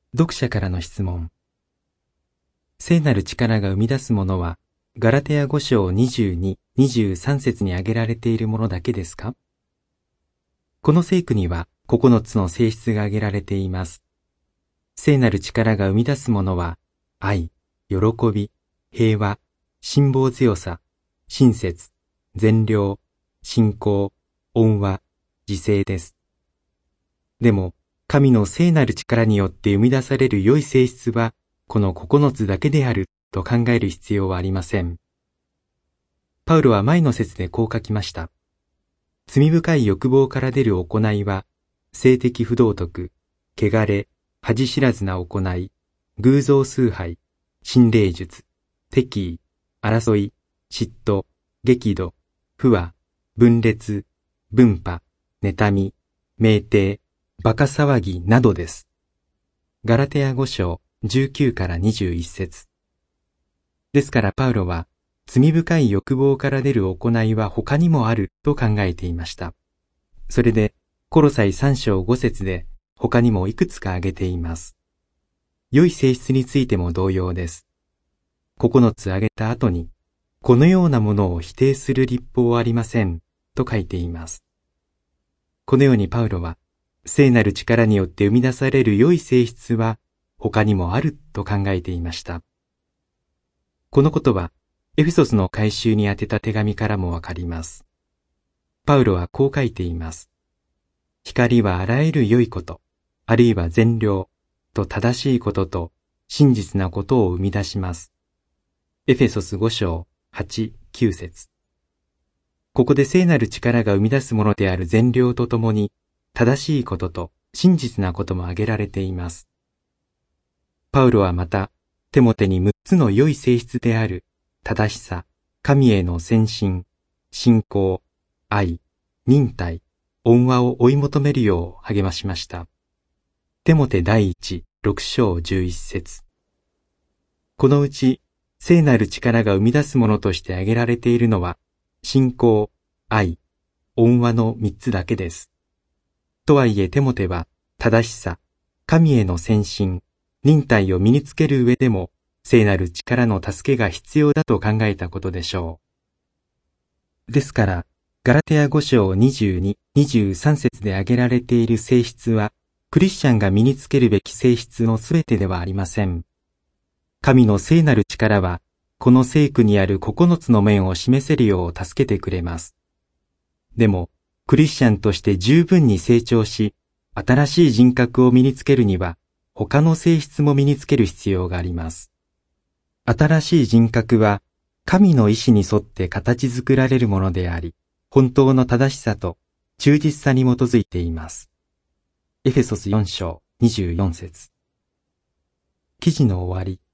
読者からの質問。聖なる力が生み出すものは、ガラテヤ5章22、23節に挙げられているものだけですか？この聖句には9つの性質が挙げられています。聖なる力が生み出すものは、愛、喜び、平和、辛抱強さ、親切、善良、信仰、恩和、自制です。でも、神の聖なる力によって生み出される良い性質は、この9つだけであると考える必要はありません。パウロは前の節でこう書きました。罪深い欲望から出る行いは、性的不道徳、汚れ、恥知らずな行い、偶像崇拝、心霊術、敵意、争い、嫉妬、激怒、不和、分裂、分派、妬み、酩酊、馬鹿騒ぎなどです。ガラテヤ5章19から21節。ですからパウロは、罪深い欲望から出る行いは他にもあると考えていました。それで、コロサイ3章5節で他にもいくつか挙げています。良い性質についても同様です。9つ挙げた後に、このようなものを否定する立法はありません、と書いています。このようにパウロは、聖なる力によって生み出される良い性質は他にもあると考えていました。このことは、エフェソスの改宗に宛てた手紙からもわかります。パウロはこう書いています。光はあらゆる良いこと、あるいは善良と正しいことと真実なことを生み出します。エフェソス5章8、9節。ここで聖なる力が生み出すものである善良とともに、正しいことと真実なことも挙げられています。パウロはまた、テモテに6つの良い性質である、正しさ、神への献身、信仰、愛、忍耐、恩和を追い求めるよう励ましました。テモテ第一、6章11節。このうち、聖なる力が生み出すものとして挙げられているのは、信仰、愛、恩和の3つだけです。とはいえテモテは、正しさ、神への献身、忍耐を身につける上でも、聖なる力の助けが必要だと考えたことでしょう。ですから、ガラテヤ5章22、23節で挙げられている性質は、クリスチャンが身につけるべき性質のすべてではありません。神の聖なる力は、この聖句にある9つの面を示せるよう助けてくれます。でも、クリスチャンとして十分に成長し、新しい人格を身につけるには、他の性質も身につける必要があります。新しい人格は、神の意志に沿って形作られるものであり、本当の正しさと忠実さに基づいています。エフェソス4章24節。記事の終わり。